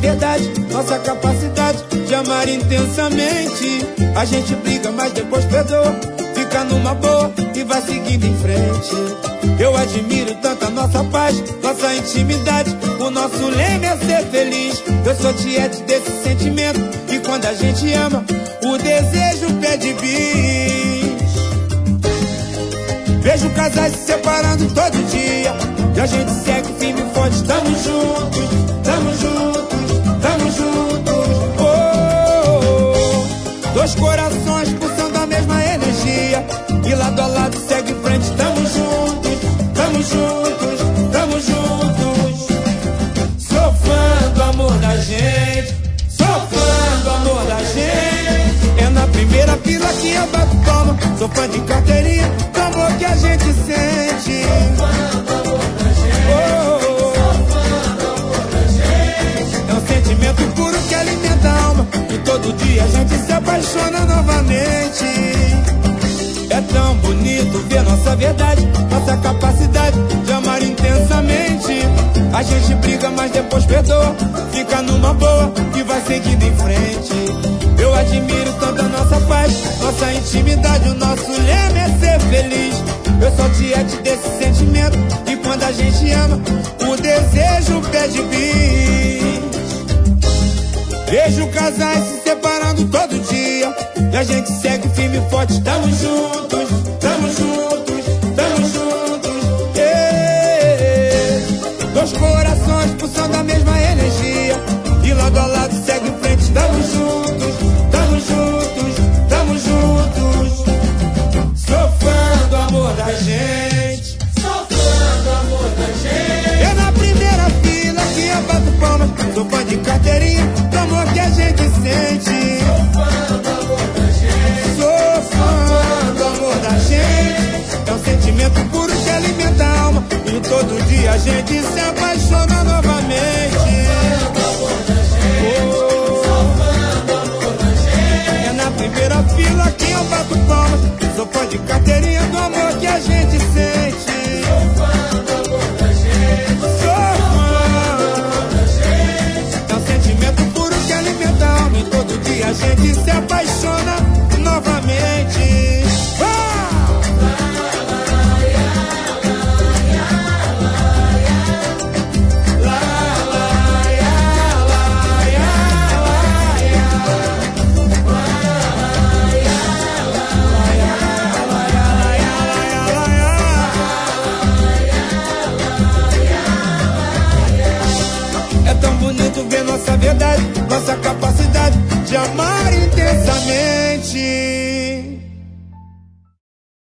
verdade, nossa capacidade de amar intensamente. A gente briga, mas depois perdoa, fica numa boa e vai seguindo em frente. Eu admiro tanto a nossa paz, nossa intimidade. O nosso lema é ser feliz. Eu sou tiete desse sentimento, e quando a gente ama, o desejo pede bis. Vejo casais se separando todo dia, e a gente segue firme e forte. Tamo juntos, tamo juntos, tamo juntos. Oh, oh, oh. Dois corações pulsando a mesma energia, e lado a lado segue em frente. Tamo juntos, tamo juntos, tamo juntos. Sou fã do amor da gente, sou fã do amor da gente. É na primeira fila que eu bato palma. Sou fã de carteirinha, do amor que a gente sente. Sou fã do amor da gente, oh, oh, oh. Sou fã do amor da gente. É um sentimento puro que alimenta a alma, e todo dia a gente se apaixona novamente. É tão bonito ver nossa verdade, nossa capacidade de amar intensamente. A gente briga, mas depois perdoa, fica numa boa e vai seguindo em frente. Eu admiro tanto a nossa paz, nossa intimidade. O nosso lema é ser feliz. Eu sou tiete desse sentimento, e quando a gente ama, o desejo pede bis. Vejo casais se separando todo dia, e a gente segue firme e forte. Tamo juntos, tamo juntos, tamo juntos. Yeah. Dois corações pulsando a mesma energia, e lado a lado segue em frente. Tamo juntos, tamo juntos, tamo juntos. Sou fã do amor da gente, sou fã do amor da gente. É na primeira fila que eu bato palmas. Sou fã de carteirinha, do amor que a gente sente. Sou fã do amor da gente, sou fã do amor da gente. É um sentimento puro que alimenta a alma, e todo dia a gente se apaixona novamente. Sou fã do amor da gente, sou fã do amor da gente. É na primeira fila que eu bato palmas. Sou fã de carteirinha, do amor que a gente sente. Sou fã do amor da gente, sou fã do amor da gente. É um sentimento puro que alimenta a alma, e todo dia a gente se apaixona novamente. É tão bonito ver nossa verdade, nossa capacidade de amar intensamente.